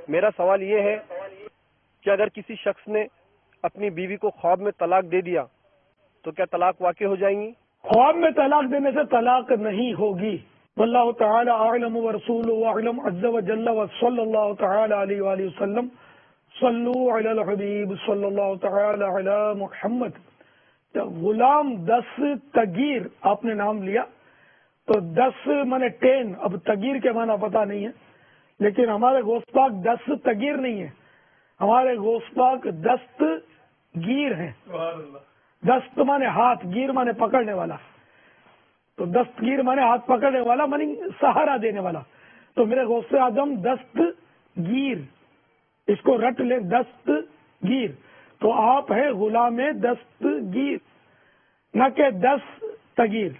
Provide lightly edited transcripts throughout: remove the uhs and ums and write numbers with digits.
میرا سوال یہ ہے کہ اگر کسی شخص نے اپنی بیوی کو خواب میں طلاق دے دیا تو کیا طلاق واقع ہو جائیں گی؟ خواب میں طلاق دینے سے طلاق نہیں ہوگی. واللہ تعالی اعلم ورسولہ اعلم عز وجل وصلی اللہ تعالی علیہ وآلہ وسلم. صلو علی الحبیب صلی اللہ تعالی علی محمد. غلام دستگیر آپ نے نام لیا تو 10 مانے 10. اب تغیر کے معنی پتہ نہیں ہے، لیکن ہمارے غوث پاک دستگیر نہیں ہے، ہمارے غوث پاک دستگیر ہیں. دست مانے ہاتھ، گیر مانے پکڑنے والا، تو دستگیر مانے ہاتھ پکڑنے والا مانے سہارا دینے والا. تو میرے غوث اعظم دستگیر، اس کو رٹ لے، دستگیر. تو آپ ہے غلام دستگیر، نہ کہ دستگیر.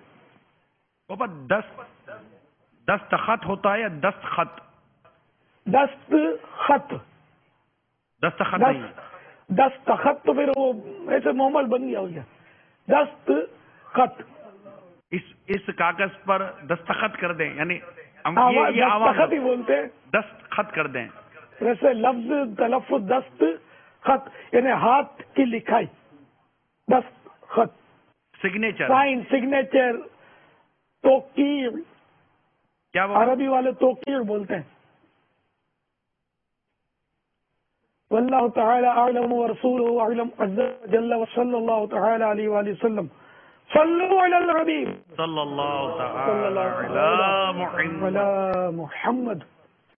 دستخط ہوتا ہے یا دستخط؟ دستخط. دستخط نہیں. دستخط تو پھر وہ ایسے معمول بن گیا ہو گیا. دستخط، اس کاغذ پر دستخط کر دیں، یعنی دستخط ہی بولتے ہیں. دستخط کر دیں. ویسے لفظ تلفظ دستخط یعنی ہاتھ کی لکھائی. دستخط، سگنیچر، سائن، سگنیچر، توقیع. کیا عربی والے توقیع بولتے ہیں. واللہ تعالی اعلم ورسولہ اعلم عز وجل وصلی اللہ تعالی علیہ وآلہ وسلم. صلو علی الحبیب صلی اللہ تعالی علی محمد. محمد.